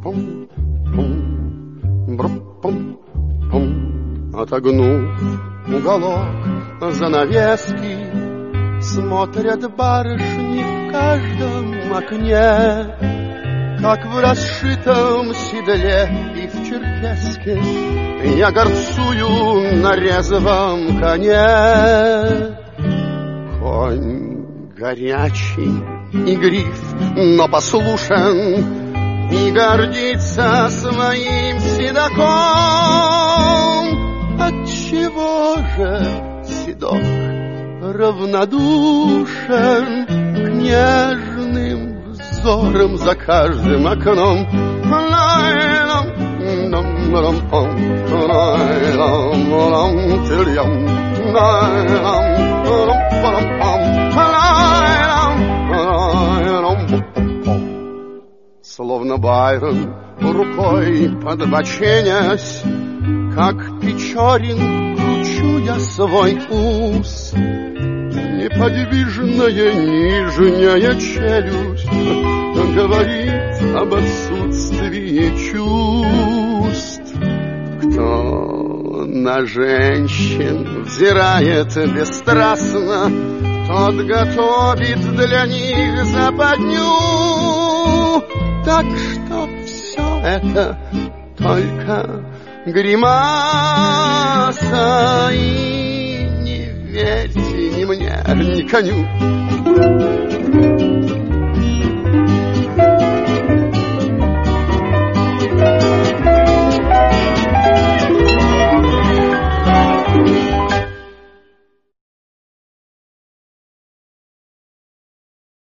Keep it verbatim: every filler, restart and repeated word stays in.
Отогнув уголок занавески, смотрят барышни в каждом окне, как в расшитом седле и в черкеске я горцую на резвом коне. Конь горячий и гриф, но послушен, и гордится своим седоком. Отчего же седок равнодушен к нежным взорам за каждым окном? Словно Байрон, рукой подбоченясь, как Печорин, кручу я свой ус. Неподвижная нижняя челюсть говорит об отсутствии чувств. Кто на женщин взирает бесстрастно, тот готовит для них западню. Так что все это только гримаса, и не верьте ни мне, ни коню.